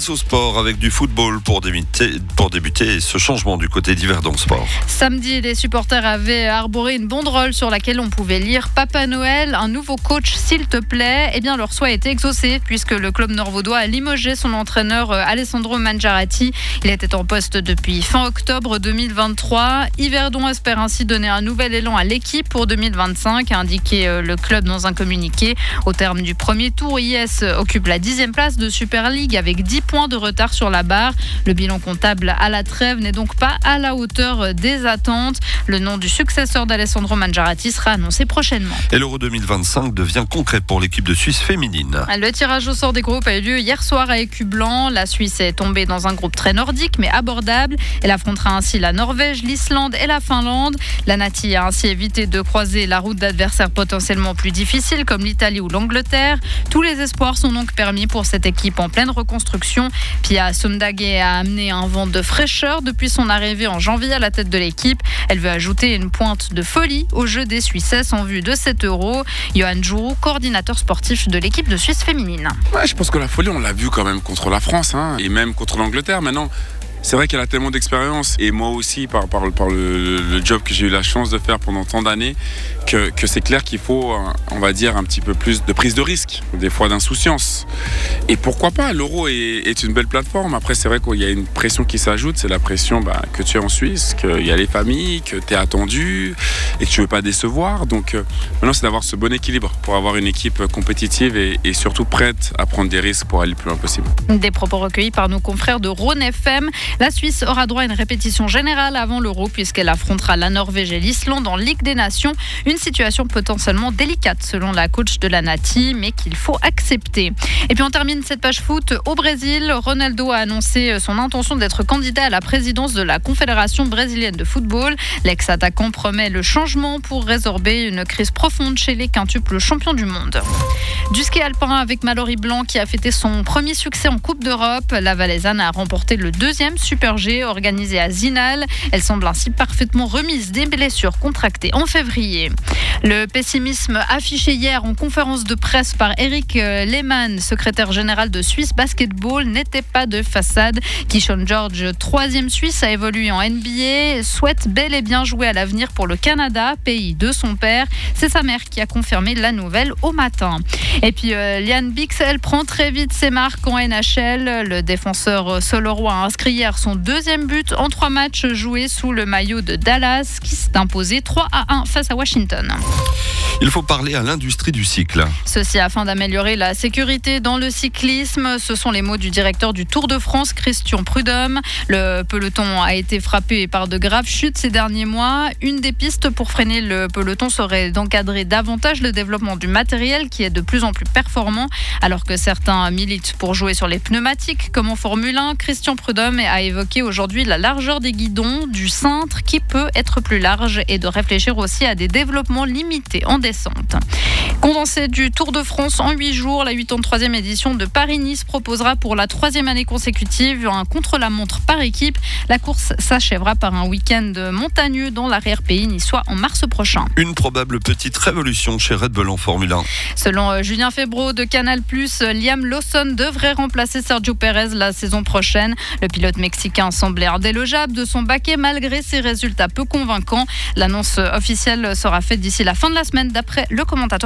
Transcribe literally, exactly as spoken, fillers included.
Place au sport avec du football pour débuter, pour débuter ce changement du côté d'Yverdon Sport. Samedi, les supporters avaient arboré une banderole sur laquelle on pouvait lire « Papa Noël, un nouveau coach s'il te plaît ». Eh bien, leur souhait a été exaucé puisque le club nord-vaudois a limogé son entraîneur Alessandro Mangiarati. Il était en poste depuis fin octobre deux mille vingt-trois. Yverdon espère ainsi donner un nouvel élan à l'équipe pour deux mille vingt-cinq, a indiqué le club dans un communiqué. Au terme du premier tour, I S occupe la dixième place de Super League avec dix points de retard sur la barre. Le bilan comptable à la trêve n'est donc pas à la hauteur des attentes. Le nom du successeur d'Alessandro Mangiarati sera annoncé prochainement. Et l'Euro deux mille vingt-cinq devient concret pour l'équipe de Suisse féminine. Le tirage au sort des groupes a eu lieu hier soir à Écublanc. La Suisse est tombée dans un groupe très nordique mais abordable. Elle affrontera ainsi la Norvège, l'Islande et la Finlande. La Nati a ainsi évité de croiser la route d'adversaires potentiellement plus difficiles comme l'Italie ou l'Angleterre. Tous les espoirs sont donc permis pour cette équipe en pleine reconstruction. Pia Sundhage a amené un vent de fraîcheur depuis son arrivée en janvier à la tête de l'équipe. Elle veut ajouter une pointe de folie au jeu des Suissesses en vue de cet Euro. Johan Jourou, coordinateur sportif de l'équipe de Suisse féminine. Ouais, je pense que la folie, on l'a vu quand même contre la France hein, et même contre l'Angleterre. Maintenant, c'est vrai qu'elle a tellement d'expérience et moi aussi par, par, par le, le job que j'ai eu la chance de faire pendant tant d'années que, que c'est clair qu'il faut, on va dire, un petit peu plus de prise de risque, des fois d'insouciance. Et pourquoi pas, l'Euro est, est une belle plateforme. Après, c'est vrai qu'il y a une pression qui s'ajoute, c'est la pression bah, que tu es en Suisse, qu'il y a les familles, que tu es attendu et que tu ne veux pas décevoir. Donc euh, maintenant, c'est d'avoir ce bon équilibre pour avoir une équipe compétitive et, et surtout prête à prendre des risques pour aller le plus loin possible. Des propos recueillis par nos confrères de Rhône F M. La Suisse aura droit à une répétition générale avant l'Euro puisqu'elle affrontera la Norvège et l'Islande en Ligue des Nations. Une situation potentiellement délicate selon la coach de la Nati, mais qu'il faut accepter. Et puis on termine cette page foot au Brésil. Ronaldo a annoncé son intention d'être candidat à la présidence de la Confédération brésilienne de football. L'ex-attaquant promet le changement pour résorber une crise profonde chez les quintuples champions du monde. Du ski alpin avec Mallory Blanc qui a fêté son premier succès en Coupe d'Europe. La Valaisanne a remporté le deuxième Super G organisé à Zinal. Elle semble ainsi parfaitement remise des blessures contractées en février. Le pessimisme affiché hier en conférence de presse par Eric Lehmann, secrétaire général de Suisse Basketball, n'était pas de façade. Kishon George, troisième Suisse, a évolué en N B A, souhaite bel et bien jouer à l'avenir pour le Canada, pays de son père. C'est sa mère qui a confirmé la nouvelle au matin. Et puis euh, Liane Bix, elle prend très vite ses marques en N H L. Le défenseur solorois a inscrit hier son deuxième but en trois matchs joués sous le maillot de Dallas, qui s'est imposé trois à un face à Washington. Il faut parler à l'industrie du cycle. Ceci afin d'améliorer la sécurité dans le cyclisme. Ce sont les mots du directeur du Tour de France, Christian Prudhomme. Le peloton a été frappé par de graves chutes ces derniers mois. Une des pistes pour freiner le peloton serait d'encadrer davantage le développement du matériel qui est de plus en plus performant. Alors que certains militent pour jouer sur les pneumatiques comme en Formule un, Christian Prudhomme a évoqué aujourd'hui la largeur des guidons, du cintre qui peut être plus large et de réfléchir aussi à des développements limités en descente. Condensé du Tour de France en huit jours, la quatre-vingt-troisième édition de Paris-Nice proposera pour la troisième année consécutive un contre-la-montre par équipe. La course s'achèvera par un week-end montagneux dans l'arrière-pays niçois en mars prochain. Une probable petite révolution chez Red Bull en Formule un. Selon Julien Febvreau de Canal plus, Liam Lawson devrait remplacer Sergio Pérez la saison prochaine. Le pilote mexicain semblait indélogeable de son baquet malgré ses résultats peu convaincants. L'annonce officielle sera faite d'ici la fin de la semaine d'après le commentateur